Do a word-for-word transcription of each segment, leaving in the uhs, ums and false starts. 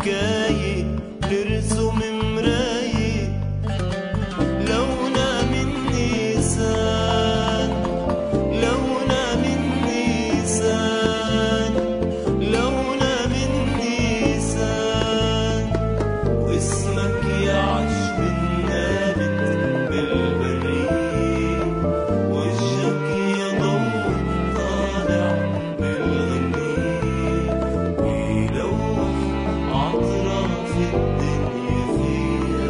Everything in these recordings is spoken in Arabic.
حكاية ترسم مراية لونها من نيسان، لونها من نيسان، لونها من نيسان. واسمك يعش بالنابت بالبرية، وجهك يا ضوء طالع بالغنية، ويلوح عطرة في الدنيا فيها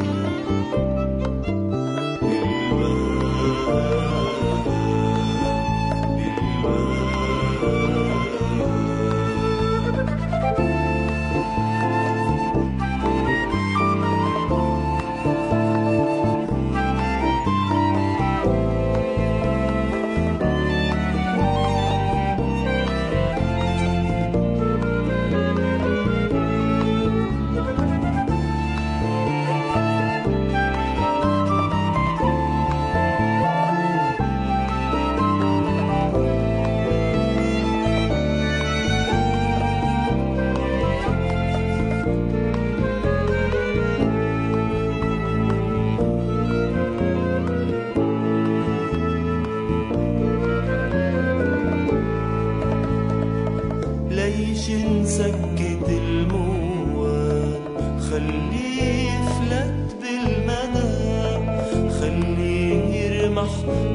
ليش نسكت الموال، خليه يفلت بالمنام، خليه يرمح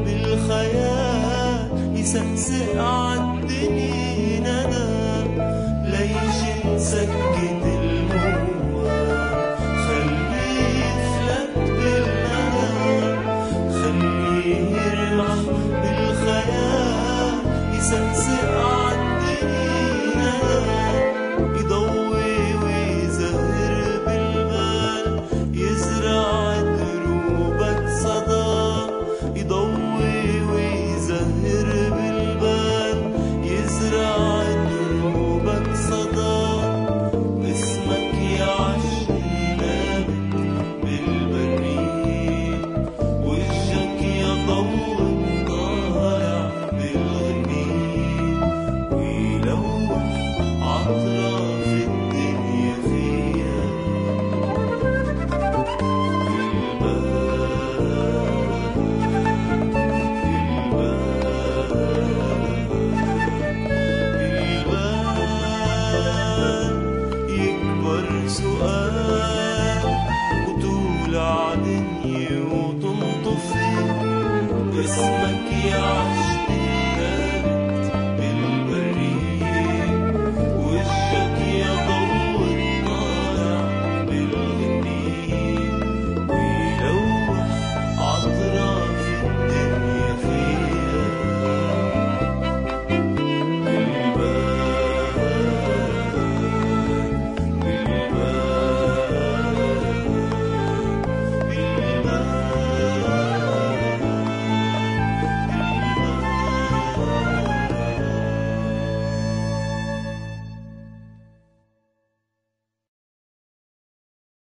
بالخيال، يسقسق عالدنيا ندم. ليش نسكت الموال، خليه يفلت بالمنام، خليه يرمح بالخيال، يسقسق عالدنيا، يضوي ويزهر بالبال، يزرع دروبك صدى، يضوي ويزهر بالبال، يزرع دروبك صدى. واسمك يعش النابت بالبرية، وجهك يا ضوء طالع بالغنية، ويلوح عطرة في الدنيا فيها بالبال. يكبر سؤال